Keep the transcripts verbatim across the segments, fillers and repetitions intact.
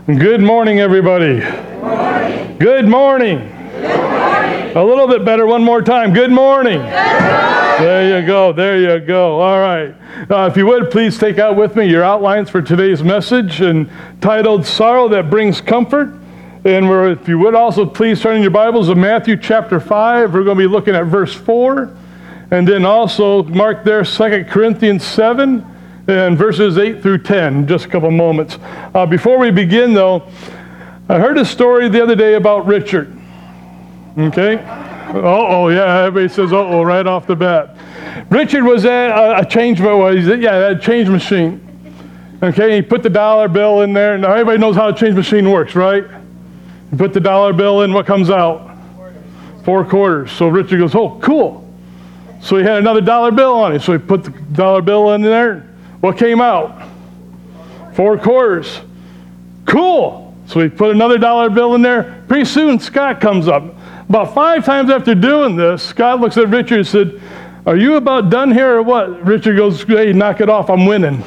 Good morning, everybody. Good morning. Good morning. Good morning. A little bit better one more time. Good morning. Good morning. There you go. There you go. All right. Uh, if you would, please take out with me your outlines for today's message entitled Sorrow That Brings Comfort. And we're, if you would also please turn in your Bibles to Matthew chapter five. We're going to be looking at verse four. And then also mark there Second Corinthians seven. And verses eight through ten, just a couple moments. Uh, before we begin, though, I heard a story the other day about Richard. Okay? Uh-oh, yeah, everybody says uh-oh right off the bat. Richard was at a, a change, well, he's at, yeah, a change machine. Okay, he put the dollar bill in there. Now, everybody knows how a change machine works, right? You put the dollar bill in, what comes out? Four quarters. So Richard goes, oh, cool. So he had another dollar bill on it. So he put the dollar bill in there. What came out? Four quarters. Cool. So we put another dollar bill in there. Pretty soon, Scott comes up. About five times after doing this, Scott looks at Richard and said, are you about done here or what? Richard goes, hey, knock it off. I'm winning.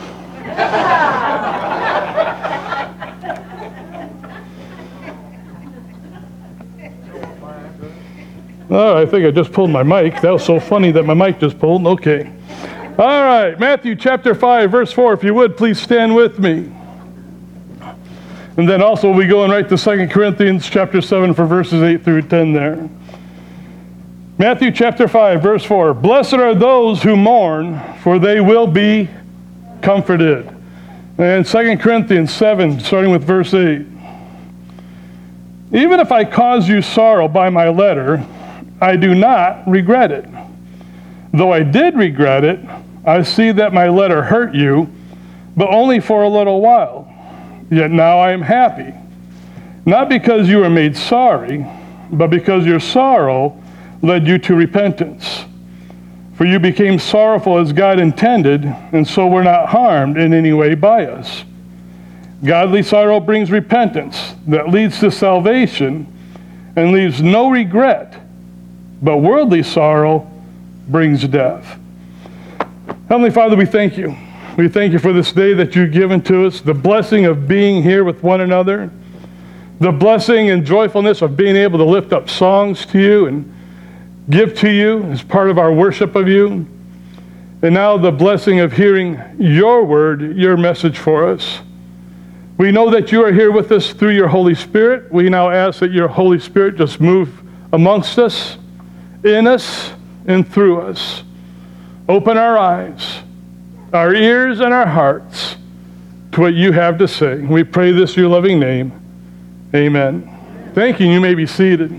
Oh, I think I just pulled my mic. That was so funny that my mic just pulled. Okay. All right, Matthew chapter five, verse four. If you would, please stand with me. And then also we go and right to Second Corinthians chapter seven for verses eight through ten there. Matthew chapter five, verse four. Blessed are those who mourn, for they will be comforted. And Second Corinthians seven, starting with verse eight. Even if I cause you sorrow by my letter, I do not regret it. Though I did regret it, I see that my letter hurt you, but only for a little while. Yet now I am happy, not because you were made sorry, but because your sorrow led you to repentance. For you became sorrowful as God intended, and so were not harmed in any way by us. Godly sorrow brings repentance that leads to salvation and leaves no regret, but worldly sorrow brings death. Heavenly Father, we thank you. We thank you for this day that you've given to us, the blessing of being here with one another, the blessing and joyfulness of being able to lift up songs to you and give to you as part of our worship of you, and now the blessing of hearing your word, your message for us. We know that you are here with us through your Holy Spirit. We now ask that your Holy Spirit just move amongst us, in us, and through us. Open our eyes, our ears, and our hearts to what you have to say. We pray this in your loving name. Amen. Thank you. You may be seated.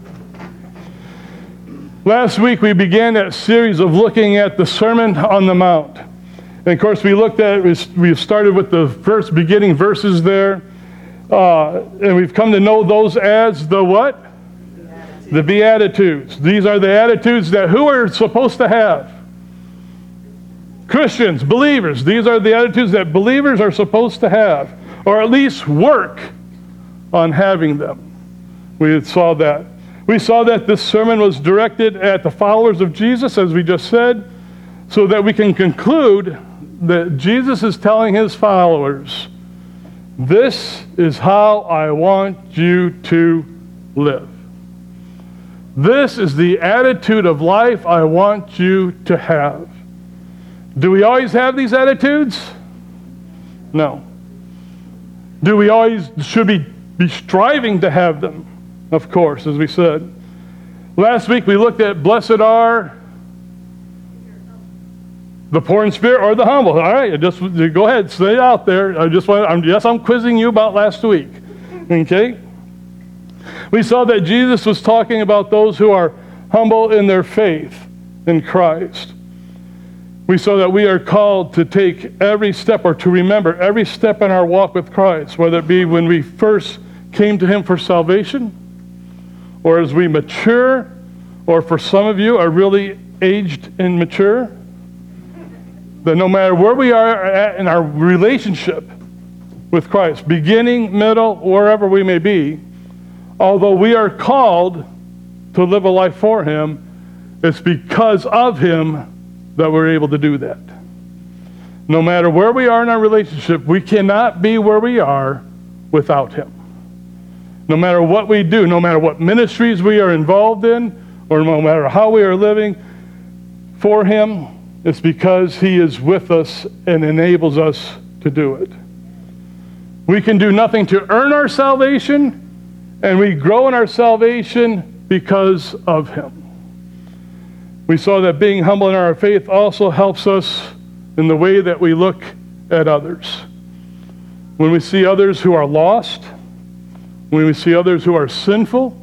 Last week we began that series of looking at the Sermon on the Mount. And of course we looked at, we started with the first beginning verses there. Uh, and we've come to know those as the what? The Beatitudes. These are the attitudes that who are supposed to have? Christians, believers. These are the attitudes that believers are supposed to have, or at least work on having them. We saw that. We saw that this sermon was directed at the followers of Jesus, as we just said, so that we can conclude that Jesus is telling his followers, this is how I want you to live. This is the attitude of life I want you to have. Do we always have these attitudes? No. Do we always, should we be striving to have them? Of course, as we said. Last week we looked at blessed are the poor in spirit or the humble. All right, just go ahead, say it out there. I just want, I'm, yes, I'm quizzing you about last week. Okay? We saw that Jesus was talking about those who are humble in their faith in Christ. We saw that we are called to take every step, or to remember every step in our walk with Christ, whether it be when we first came to him for salvation, or as we mature, or for some of you are really aged and mature, that no matter where we are at in our relationship with Christ, beginning, middle, wherever we may be, although we are called to live a life for him, it's because of him that we're able to do that. No matter where we are in our relationship, we cannot be where we are without him. No matter what we do, no matter what ministries we are involved in, or no matter how we are living for him, it's because he is with us and enables us to do it. We can do nothing to earn our salvation, and we grow in our salvation because of him. We saw that being humble in our faith also helps us in the way that we look at others. When we see others who are lost, when we see others who are sinful,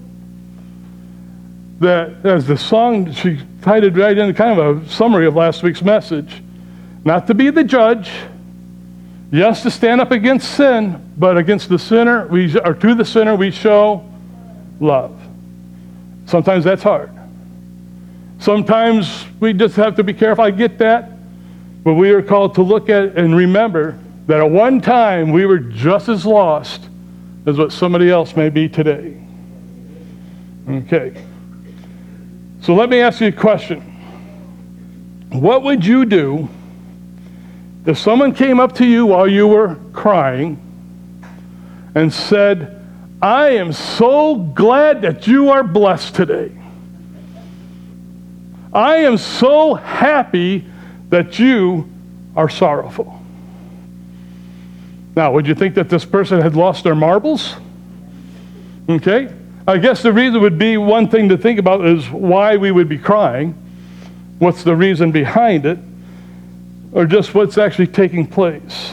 that as the song, she titled right in kind of a summary of last week's message, not to be the judge, yes, to stand up against sin, but against the sinner, we, or to the sinner, we show love. Sometimes that's hard. Sometimes we just have to be careful. I get that. But we are called to look at and remember that at one time we were just as lost as what somebody else may be today. Okay. So let me ask you a question. What would you do if someone came up to you while you were crying and said, I am so glad that you are blessed today. I am so happy that you are sorrowful. Now, would you think that this person had lost their marbles? Okay. I guess the reason would be, one thing to think about is why we would be crying. What's the reason behind it? Or just what's actually taking place.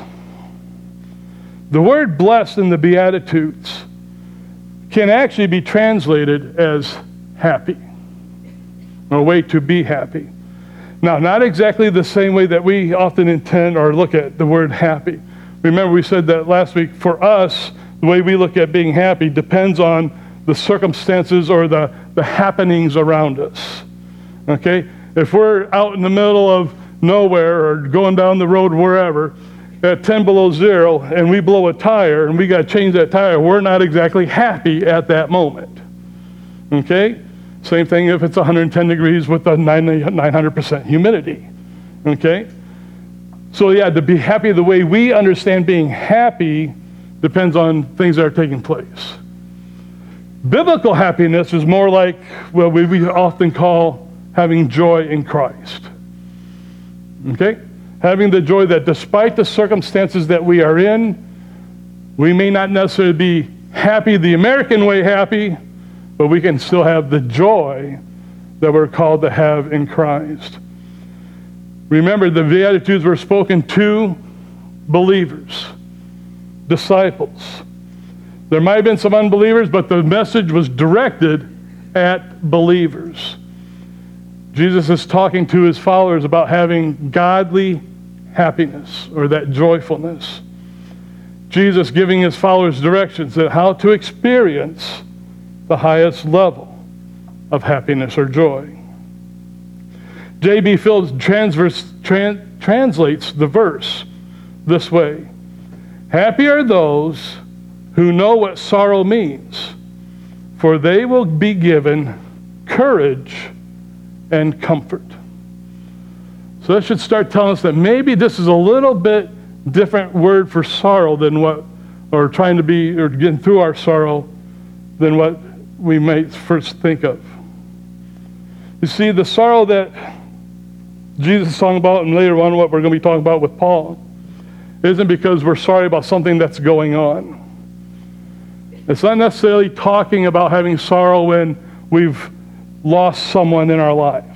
The word blessed in the Beatitudes can actually be translated as happy, or a way to be happy. Now, not exactly the same way that we often intend or look at the word happy. Remember, we said that last week. For us, the way we look at being happy depends on the circumstances or the, the happenings around us. Okay? If we're out in the middle of nowhere or going down the road wherever at ten below zero and we blow a tire and we got to change that tire, we're not exactly happy at that moment. Okay? Same thing if it's one hundred ten degrees with a nine hundred percent humidity. Okay? So yeah, to be happy the way we understand being happy depends on things that are taking place. Biblical happiness is more like what we, we often call having joy in Christ. Okay? Having the joy that despite the circumstances that we are in, we may not necessarily be happy the American way happy, but we can still have the joy that we're called to have in Christ. Remember, the Beatitudes were spoken to believers, disciples. There might have been some unbelievers, but the message was directed at believers. Jesus is talking to his followers about having godly happiness, or that joyfulness. Jesus giving his followers directions on how to experience the highest level of happiness or joy. J B Phillips transverse, tran, translates the verse this way. Happy are those who know what sorrow means, for they will be given courage and comfort. So that should start telling us that maybe this is a little bit different word for sorrow than what, or trying to be, or getting through our sorrow than what we might first think of. You see, the sorrow that Jesus is talking about, and later on what we're going to be talking about with Paul, isn't because we're sorry about something that's going on. It's not necessarily talking about having sorrow when we've lost someone in our life,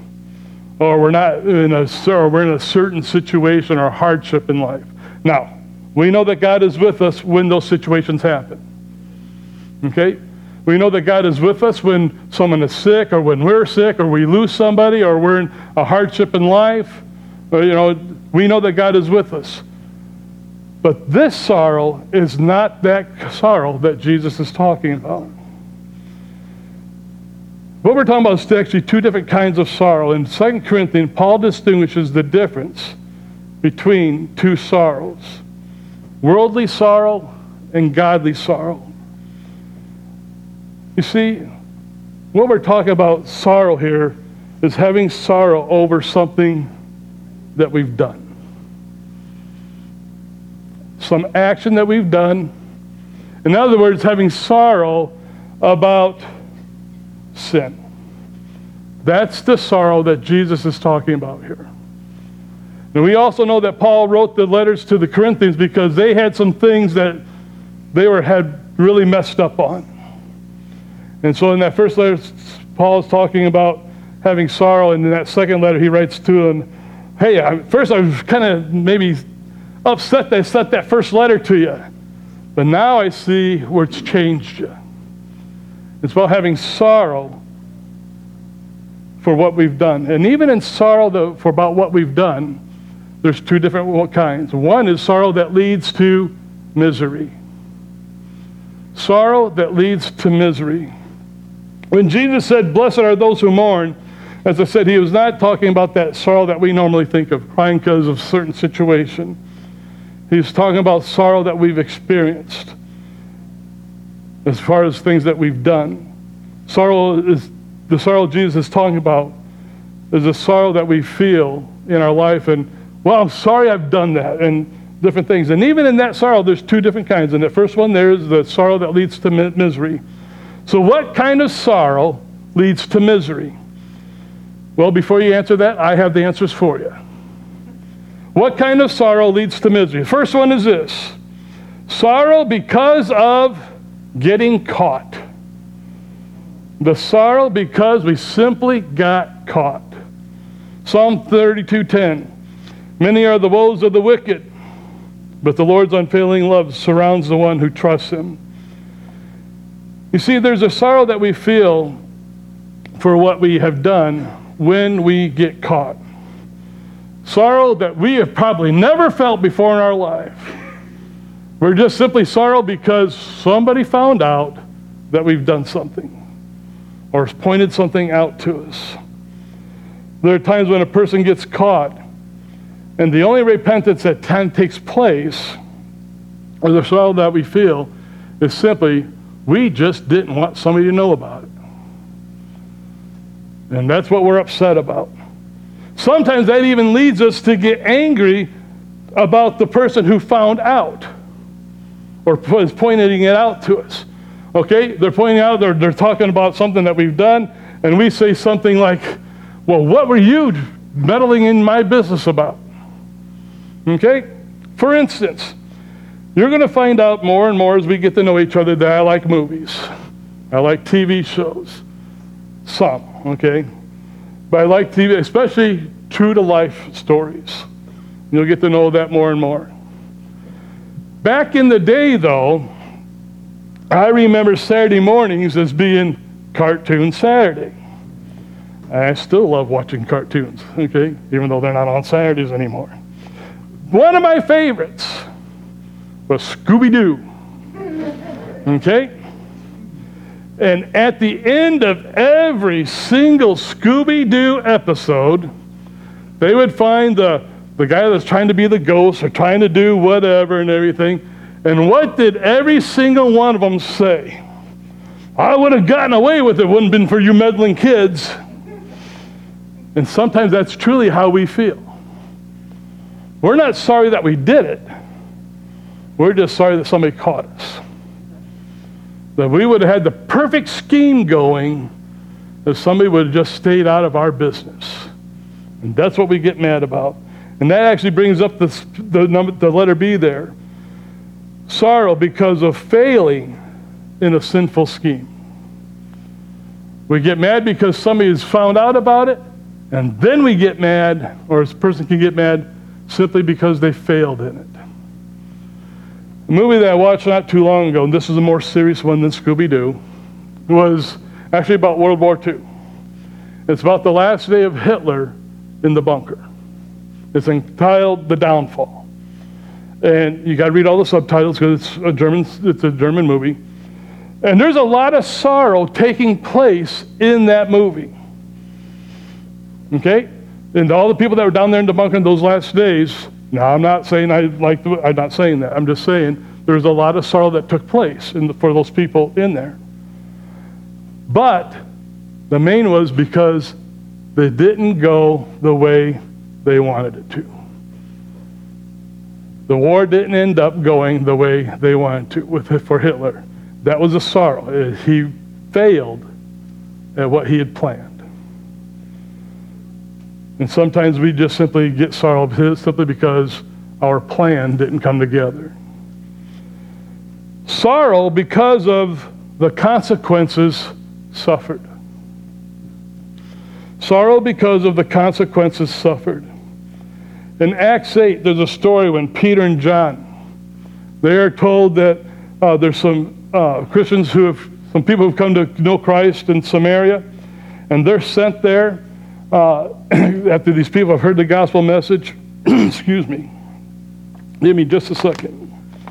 or we're not in a, or we're in a certain situation or hardship in life. Now, we know that God is with us when those situations happen. Okay? We know that God is with us when someone is sick, or when we're sick, or we lose somebody, or we're in a hardship in life. Or, you know, we know that God is with us. But this sorrow is not that sorrow that Jesus is talking about. What we're talking about is actually two different kinds of sorrow. In Second Corinthians, Paul distinguishes the difference between two sorrows: worldly sorrow and godly sorrow. You see, what we're talking about sorrow here is having sorrow over something that we've done. Some action that we've done, In other words, having sorrow about sin. That's the sorrow that Jesus is talking about here. And we also know that Paul wrote the letters to the Corinthians because they had some things that they were had really messed up on. And so in that first letter, Paul is talking about having sorrow, and in that second letter he writes to them, hey, I, first I was kind of maybe upset that I sent that first letter to you, but now I see where it's changed you. It's about having sorrow for what we've done. And even in sorrow the, for about what we've done, there's two different kinds. One is sorrow that leads to misery. Sorrow that leads to misery. When Jesus said, blessed are those who mourn, as I said, he was not talking about that sorrow that we normally think of, crying because of a certain situation. He's talking about sorrow that we've experienced as far as things that we've done. Sorrow is, the sorrow Jesus is talking about is a sorrow that we feel in our life, and, well, I'm sorry I've done that, and different things. And even in that sorrow, there's two different kinds. In the first one, there's the sorrow that leads to mi- misery. So what kind of sorrow leads to misery? Well, before you answer that, I have the answers for you. What kind of sorrow leads to misery? The first one is this: sorrow because of getting caught. The sorrow because we simply got caught. Psalm thirty-two ten. Many are the woes of the wicked, but the Lord's unfailing love surrounds the one who trusts him. You see, there's a sorrow that we feel for what we have done when we get caught. Sorrow that we have probably never felt before in our life. We're just simply sorrow because somebody found out that we've done something or pointed something out to us. There are times when a person gets caught, and the only repentance that time takes place, or the sorrow that we feel, is simply, we just didn't want somebody to know about it. And that's what we're upset about. Sometimes that even leads us to get angry about the person who found out or is pointing it out to us. Okay? They're pointing out, they're, they're talking about something that we've done, and we say something like, well, what were you meddling in my business about? Okay? For instance, you're going to find out more and more as we get to know each other that I like movies. I like T V shows. Some, okay? But I like T V, especially true-to-life stories. You'll get to know that more and more. Back in the day, though, I remember Saturday mornings as being Cartoon Saturday. I still love watching cartoons, okay? Even though they're not on Saturdays anymore. One of my favorites was Scooby-Doo, okay? And at the end of every single Scooby-Doo episode, they would find the, the guy that's trying to be the ghost or trying to do whatever and everything. And what did every single one of them say? I would have gotten away with it, wouldn't have been for you meddling kids. And sometimes that's truly how we feel. We're not sorry that we did it. We're just sorry that somebody caught us. That we would have had the perfect scheme going if somebody would have just stayed out of our business. And that's what we get mad about. And that actually brings up the, the, number, the letter B there. Sorrow because of failing in a sinful scheme. We get mad because somebody has found out about it, and then we get mad, or a person can get mad simply because they failed in it. A movie that I watched not too long ago, and this is a more serious one than Scooby-Doo, was actually about World War Two. It's about the last day of Hitler in the bunker. It's entitled The Downfall. And you got to read all the subtitles because it's a German, it's a German movie. And there's a lot of sorrow taking place in that movie. Okay? And all the people that were down there in the bunker in those last days, now I'm not saying I like the, I'm not saying that. I'm just saying there's a lot of sorrow that took place in the, for those people in there. But the main was because they didn't go the way they wanted it to. The war didn't end up going the way they wanted to with for Hitler. That was a sorrow. He failed at what he had planned. And sometimes we just simply get sorrow simply because our plan didn't come together. Sorrow because of the consequences suffered. Sorrow because of the consequences suffered. In Acts eight, there's a story when Peter and John, they are told that uh, there's some uh, Christians who have, some people who have come to know Christ in Samaria, and they're sent there uh, after these people have heard the gospel message. Excuse me. Give me just a second.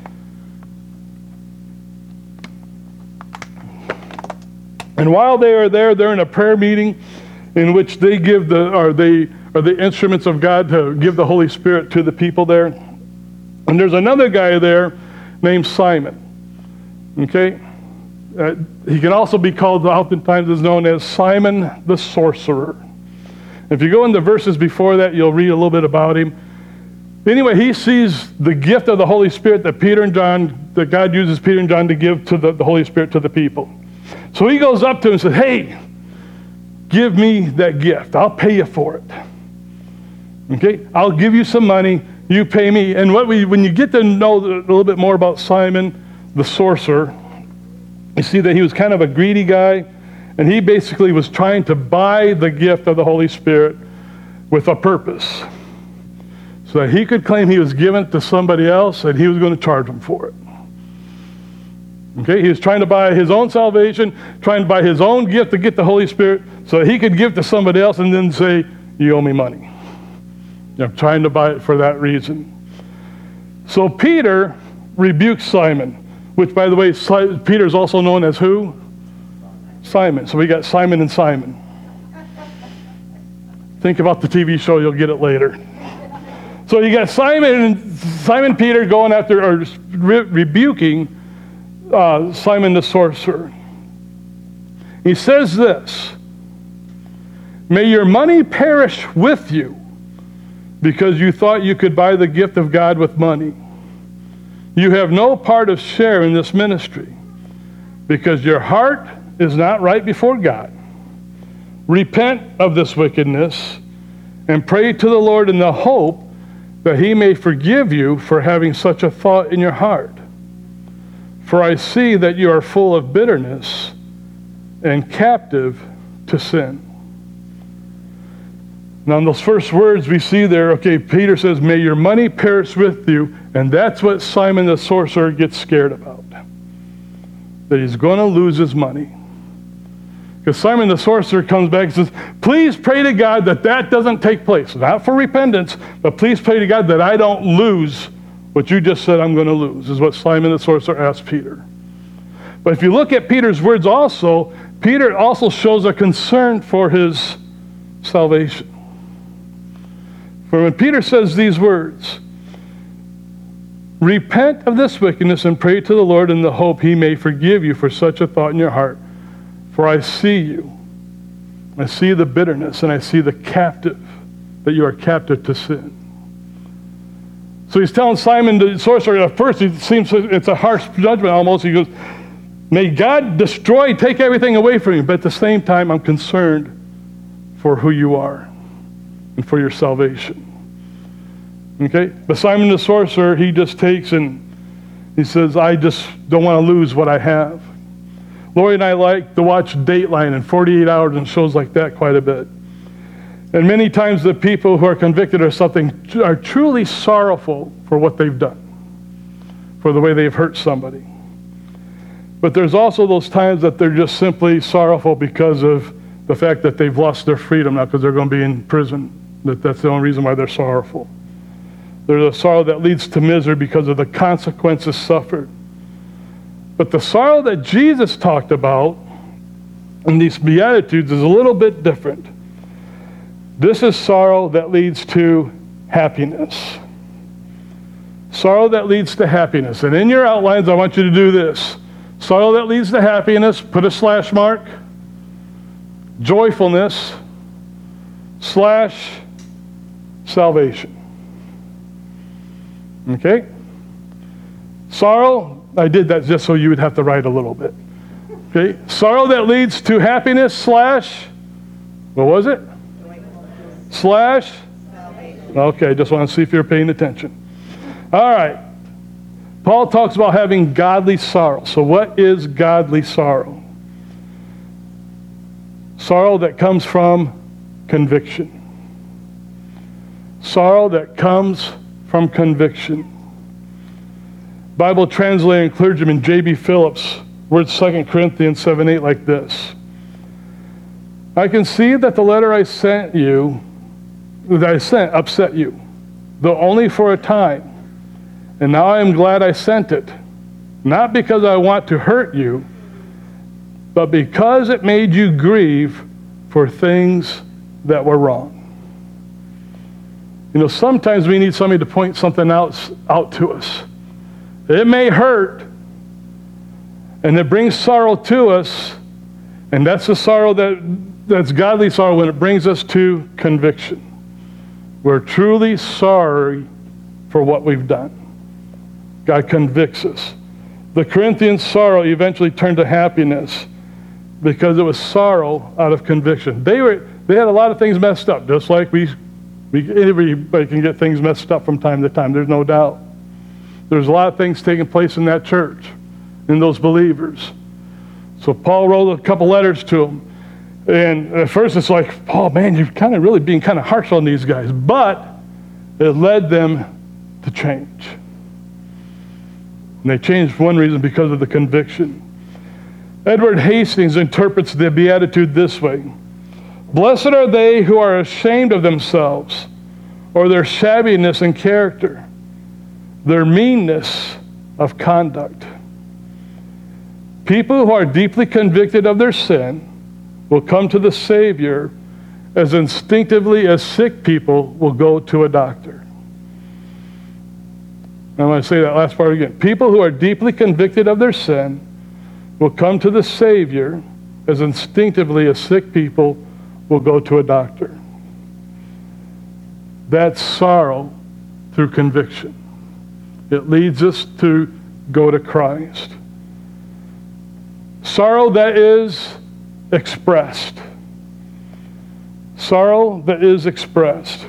And while they are there, they're in a prayer meeting in which they give the, or they are the instruments of God to give the Holy Spirit to the people there. And there's another guy there named Simon. Okay? Uh, he can also be called, oftentimes is known as Simon the Sorcerer. If you go into verses before that, you'll read a little bit about him. Anyway, he sees the gift of the Holy Spirit that Peter and John, that God uses Peter and John to give to the, the Holy Spirit to the people. So he goes up to him and says, hey, give me that gift. I'll pay you for it. Okay? I'll give you some money. You pay me. And what we, when you get to know a little bit more about Simon the sorcerer, you see that he was kind of a greedy guy, and he basically was trying to buy the gift of the Holy Spirit with a purpose, so that he could claim he was given it to somebody else and he was going to charge him for it. Okay, he was trying to buy his own salvation, trying to buy his own gift to get the Holy Spirit so that he could give to somebody else and then say, you owe me money. I'm trying to buy it for that reason. So Peter rebukes Simon, which, by the way, Peter is also known as who? Simon. So we got Simon and Simon. Think about the T V show, you'll get it later. So you got Simon and Simon Peter going after, or re- rebuking uh, Simon the sorcerer. He says this, may your money perish with you because you thought you could buy the gift of God with money. You have no part of share in this ministry because your heart is not right before God. Repent of this wickedness and pray to the Lord in the hope that he may forgive you for having such a thought in your heart. For I see that you are full of bitterness and captive to sin. Now in those first words we see there, okay, Peter says, may your money perish with you, and that's what Simon the sorcerer gets scared about. That he's going to lose his money. Because Simon the sorcerer comes back and says, please pray to God that that doesn't take place. Not for repentance, but please pray to God that I don't lose what you just said I'm going to lose, is what Simon the sorcerer asked Peter. But if you look at Peter's words also, Peter also shows a concern for his salvation. For when Peter says these words, repent of this wickedness and pray to the Lord in the hope he may forgive you for such a thought in your heart. For I see you. I see the bitterness and I see the captive, that you are captive to sin. So he's telling Simon the sorcerer, at first it seems it's a harsh judgment almost. He goes, may God destroy, take everything away from you. But at the same time, I'm concerned for who you are and for your salvation. Okay? But Simon the sorcerer, he just takes and he says, I just don't want to lose what I have. Lori and I like to watch Dateline and forty-eight hours and shows like that quite a bit. And many times the people who are convicted of something are truly sorrowful for what they've done, for the way they've hurt somebody. But there's also those times that they're just simply sorrowful because of the fact that they've lost their freedom, not because they're going to be in prison. That that's the only reason why they're sorrowful. There's a sorrow that leads to misery because of the consequences suffered. But the sorrow that Jesus talked about in these Beatitudes is a little bit different. This is sorrow that leads to happiness. Sorrow that leads to happiness. And in your outlines, I want you to do this. Sorrow that leads to happiness, put a slash mark. Joyfulness, slash salvation. Okay? Sorrow, I did that just so you would have to write a little bit. Okay, sorrow that leads to happiness slash, what was it? Slash? Okay, just want to see if you're paying attention. All right. Paul talks about having godly sorrow. So what is godly sorrow? Sorrow that comes from conviction. Sorrow that comes from conviction. Bible translator and clergyman J B Phillips words Second Corinthians seven eight like this. I can see that the letter I sent you, that I sent, upset you, though only for a time. And now I am glad I sent it, not because I want to hurt you, but because it made you grieve for things that were wrong. You know, sometimes we need somebody to point something out, out to us. It may hurt, and it brings sorrow to us, and that's the sorrow that, that's godly sorrow when it brings us to conviction. We're truly sorry for what we've done. God convicts us. The Corinthians' sorrow eventually turned to happiness because it was sorrow out of conviction. They were they had a lot of things messed up, just like we, we everybody can get things messed up from time to time, there's no doubt. There's a lot of things taking place in that church, in those believers. So Paul wrote a couple letters to them. And at first it's like, Paul, man, you're kind of really being kind of harsh on these guys. But it led them to change. And they changed for one reason, because of the conviction. Edward Hastings interprets the Beatitude this way. Blessed are they who are ashamed of themselves, or their shabbiness in character, their meanness of conduct. People who are deeply convicted of their sin will come to the Savior as instinctively as sick people will go to a doctor. I want to say that last part again. People who are deeply convicted of their sin will come to the Savior as instinctively as sick people will go to a doctor. That's sorrow through conviction. It leads us to go to Christ. Sorrow that is expressed. Sorrow that is expressed.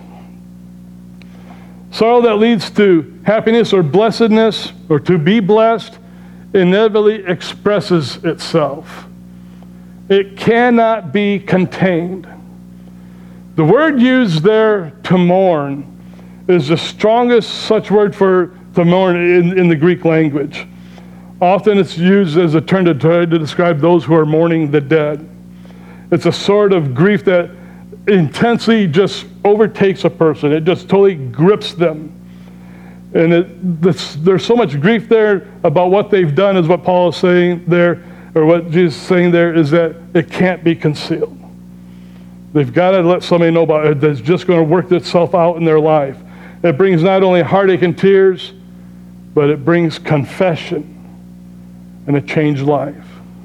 Sorrow that leads to happiness or blessedness, or to be blessed, inevitably expresses itself. It cannot be contained. The word used there, to mourn, is the strongest such word for to mourn in, in the Greek language. Often it's used as a term to try to describe those who are mourning the dead. It's a sort of grief that intensely just overtakes a person. It just totally grips them. And it, this, there's so much grief there about what they've done, is what Paul is saying there, or what Jesus is saying there, is that it can't be concealed. They've got to let somebody know about it that's just going to work itself out in their life. It brings not only heartache and tears, but it brings confession and a changed life.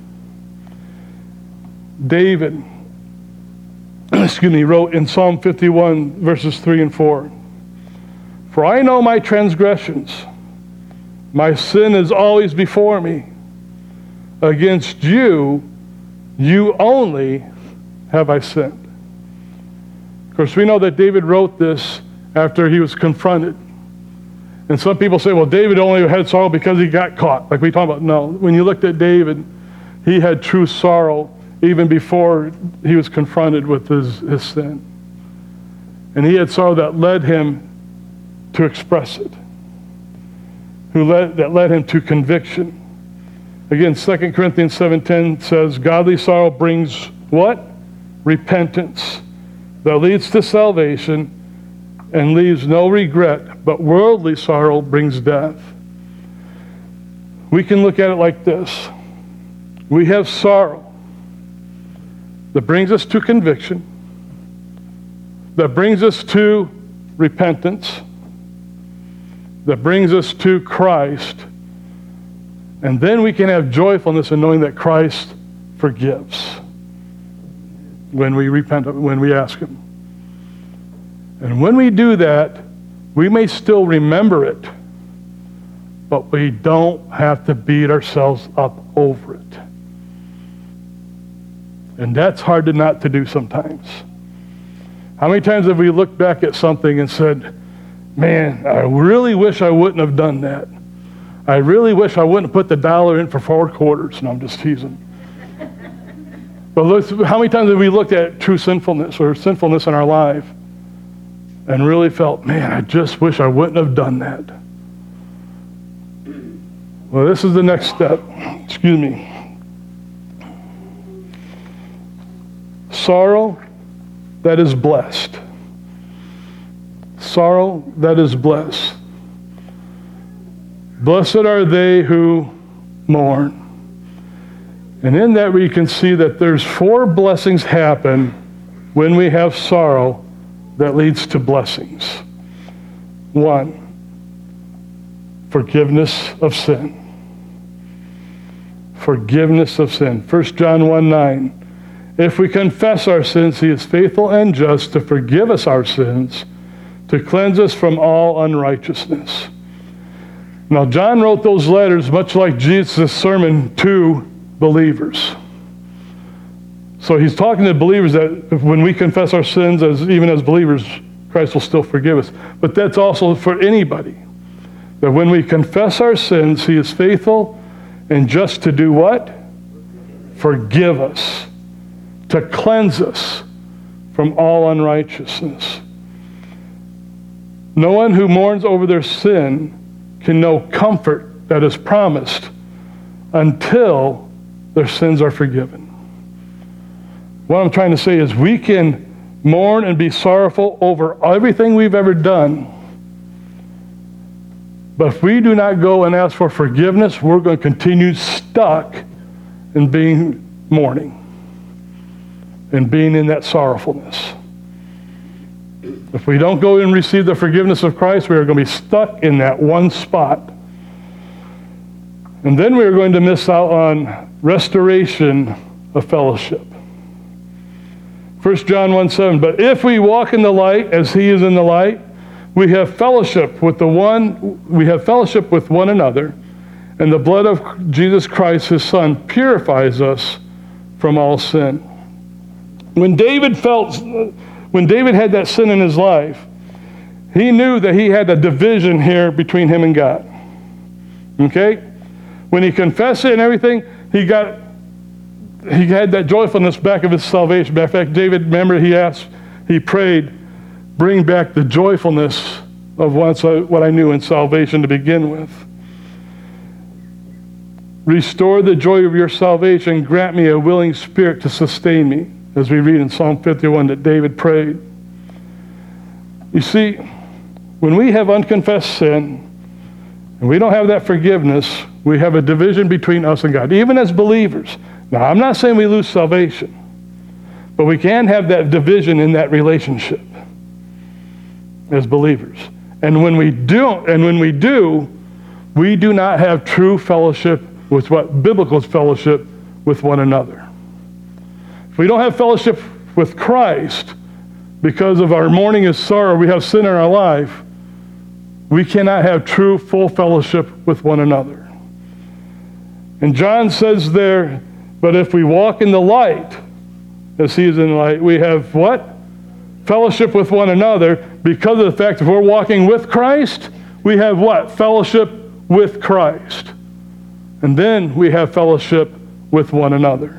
David, excuse me, wrote in Psalm fifty-one, verses three and four, "For I know my transgressions, my sin is always before me. Against you, you only have I sinned." Of course, we know that David wrote this after he was confronted. And some people say, well, David only had sorrow because he got caught. Like we talk about, no. When you looked at David, he had true sorrow even before he was confronted with his, his sin. And he had sorrow that led him to express it, who led, that led him to conviction. Again, Second Corinthians seven ten says, godly sorrow brings what? Repentance that leads to salvation and leaves no regret, but worldly sorrow brings death. We can look at it like this. We have sorrow that brings us to conviction, that brings us to repentance, that brings us to Christ, and then we can have joyfulness in knowing that Christ forgives when we repent, when we ask Him. And when we do that, we may still remember it, but we don't have to beat ourselves up over it. And that's hard to not to do sometimes. How many times have we looked back at something and said, man, I really wish I wouldn't have done that. I really wish I wouldn't have put the dollar in for four quarters. No, I'm just teasing. But look, how many times have we looked at true sinfulness or sinfulness in our life and really felt, man, I just wish I wouldn't have done that. Well, this is the next step. Excuse me. Sorrow that is blessed. Sorrow that is blessed. Blessed are they who mourn. And in that we can see that there's four blessings happen when we have sorrow that leads to blessings. One, forgiveness of sin. Forgiveness of sin. First John one nine. If we confess our sins, he is faithful and just to forgive us our sins, to cleanse us from all unrighteousness. Now, John wrote those letters much like Jesus' sermon to believers. So he's talking to believers that when we confess our sins, as even as believers, Christ will still forgive us. But that's also for anybody. That when we confess our sins, he is faithful and just to do what? Forgive us. To cleanse us from all unrighteousness. No one who mourns over their sin can know comfort that is promised until their sins are forgiven. What I'm trying to say is we can mourn and be sorrowful over everything we've ever done, but if we do not go and ask for forgiveness, we're going to continue stuck in being mourning and being in that sorrowfulness. If we don't go and receive the forgiveness of Christ, we are going to be stuck in that one spot. And then we are going to miss out on restoration of fellowship. First John one seven, but if we walk in the light as he is in the light, we have fellowship with the one, we have fellowship with one another, and the blood of Jesus Christ, his Son, purifies us from all sin. When David felt, when David had that sin in his life, he knew that he had a division here between him and God. Okay? When he confessed it and everything, he got, he had that joyfulness back of his salvation. In fact, David, remember, he asked, he prayed, bring back the joyfulness of once I, what I knew in salvation to begin with. Restore the joy of your salvation. Grant me a willing spirit to sustain me, as we read in Psalm fifty-one that David prayed. You see, when we have unconfessed sin, and we don't have that forgiveness, we have a division between us and God, even as believers. Now, I'm not saying we lose salvation, but we can have that division in that relationship as believers. And when we do, and when we do, we do not have true fellowship with what biblical fellowship with one another. If we don't have fellowship with Christ because of our mourning and sorrow, we have sin in our life, we cannot have true full fellowship with one another. And John says there, but if we walk in the light, as he is in the light, we have what? Fellowship with one another. Because of the fact if we're walking with Christ, we have what? Fellowship with Christ. And then we have fellowship with one another.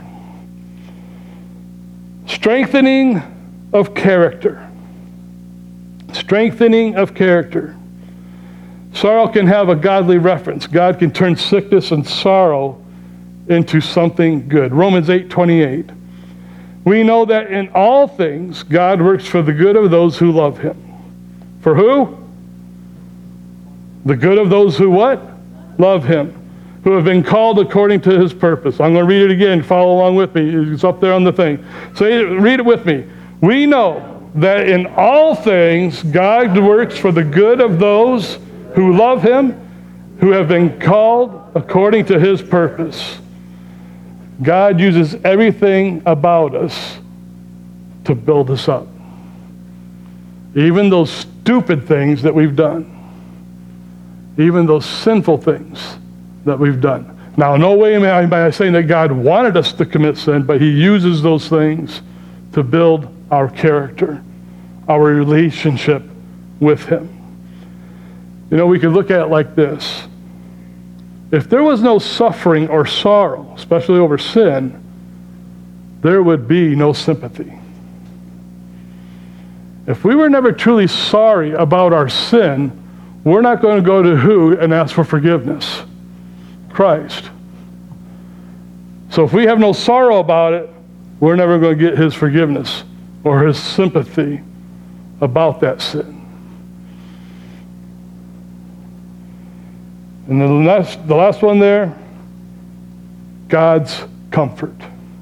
Strengthening of character. Strengthening of character. Sorrow can have a godly reference. God can turn sickness and sorrow into something good. Romans eight twenty-eight. We know that in all things God works for the good of those who love him. For who? The good of those who what? Love him. Who have been called according to his purpose. I'm going to read it again. Follow along with me. It's up there on the thing. Say it, read it with me. We know that in all things God works for the good of those who love him, who have been called according to his purpose. God uses everything about us to build us up. Even those stupid things that we've done. even those sinful things that we've done. Now, no way am I, am I saying that God wanted us to commit sin, but he uses those things to build our character, our relationship with him. You know, we could look at it like this. If there was no suffering or sorrow, especially over sin, there would be no sympathy. If we were never truly sorry about our sin, we're not going to go to who and ask for forgiveness? Christ. So if we have no sorrow about it, we're never going to get his forgiveness or his sympathy about that sin. And the last, the last one there, God's comfort.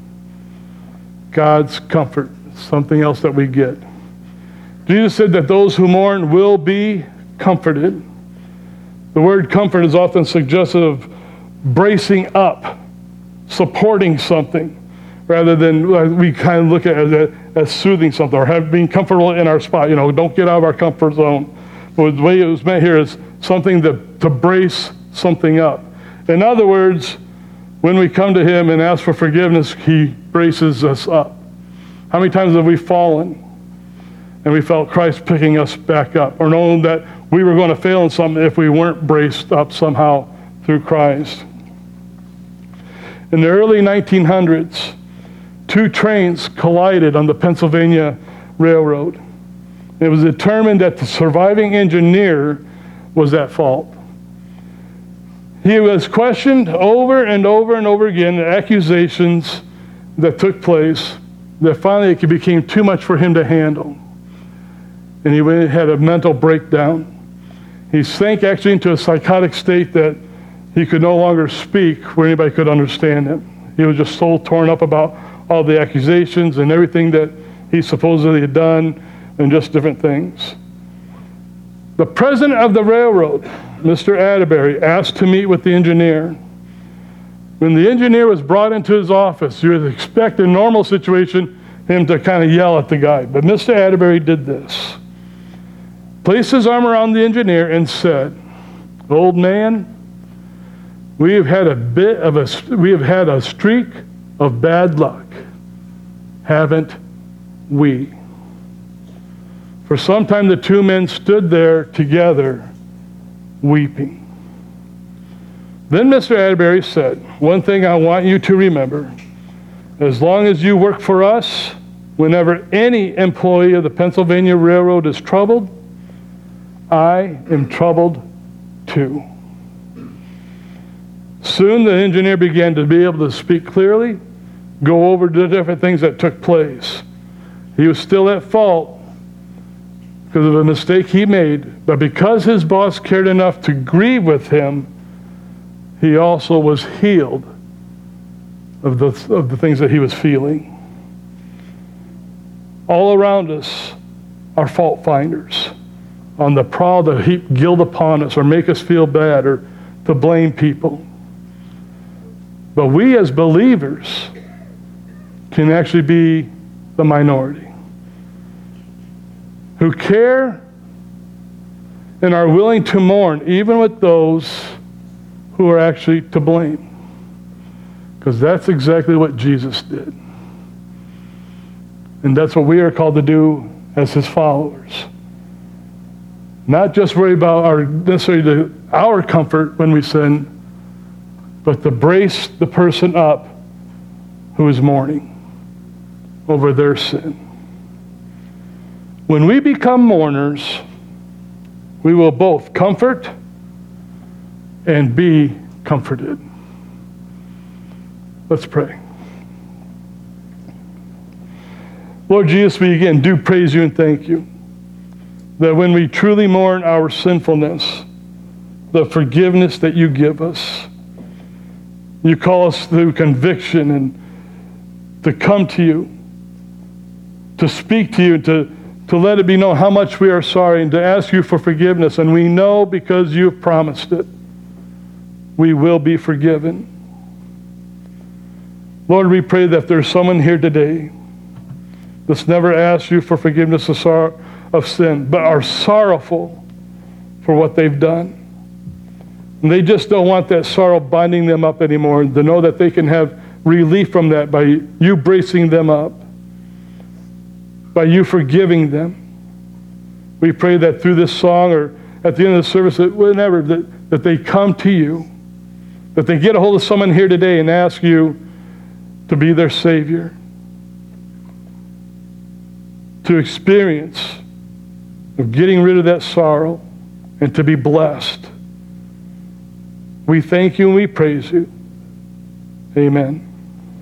God's comfort. Something else that we get. Jesus said that those who mourn will be comforted. The word comfort is often suggestive of bracing up, supporting something, rather than uh, we kind of look at it as, as soothing something or have, being comfortable in our spot. You know, don't get out of our comfort zone. But the way it was meant here is something that, to brace something up. In other words, when we come to him and ask for forgiveness, he braces us up. How many times have we fallen and we felt Christ picking us back up, or knowing that we were going to fail in something if we weren't braced up somehow through Christ? In the early nineteen hundreds, two trains collided on the Pennsylvania Railroad. It was determined that the surviving engineer was at fault. He was questioned over and over and over again, the accusations that took place, that finally it became too much for him to handle. And he had a mental breakdown. He sank actually into a psychotic state that he could no longer speak where anybody could understand him. He was just so torn up about all the accusations and everything that he supposedly had done and just different things. The president of the railroad, Mister Atterbury, asked to meet with the engineer. When the engineer was brought into his office, you would expect in a normal situation him to kind of yell at the guy. But Mister Atterbury did this. Placed his arm around the engineer and said, "Old man, we have had a bit of a we have had a streak of bad luck, haven't we?" For some time the two men stood there together, weeping. Then Mister Atterbury said, "One thing I want you to remember. As long as you work for us, whenever any employee of the Pennsylvania Railroad is troubled, I am troubled too." Soon the engineer began to be able to speak clearly, go over the different things that took place. He was still at fault because of a mistake he made, but because his boss cared enough to grieve with him, he also was healed of the, of the things that he was feeling. All around us are fault finders on the prowl to heap guilt upon us or make us feel bad or to blame people. But we as believers can actually be the minority who care and are willing to mourn even with those who are actually to blame. Because that's exactly what Jesus did. And that's what we are called to do as his followers. Not just worry about our necessarily the, our comfort when we sin, but to brace the person up who is mourning over their sin. When we become mourners, we will both comfort and be comforted. Let's pray. Lord Jesus, we again do praise you and thank you that when we truly mourn our sinfulness, the forgiveness that you give us, you call us through conviction and to come to you, to speak to you, to, to let it be known how much we are sorry and to ask you for forgiveness. And we know because you have promised it, we will be forgiven. Lord, we pray that if there's someone here today that's never asked you for forgiveness of, sorrow, of sin, but are sorrowful for what they've done, And they just don't want that sorrow binding them up anymore, and to know that they can have relief from that by you bracing them up, by you forgiving them. We pray that through this song or at the end of the service, that whenever, that, that they come to you, that they get a hold of someone here today and ask you to be their Savior, to experience of getting rid of that sorrow and to be blessed. We thank you and we praise you. Amen.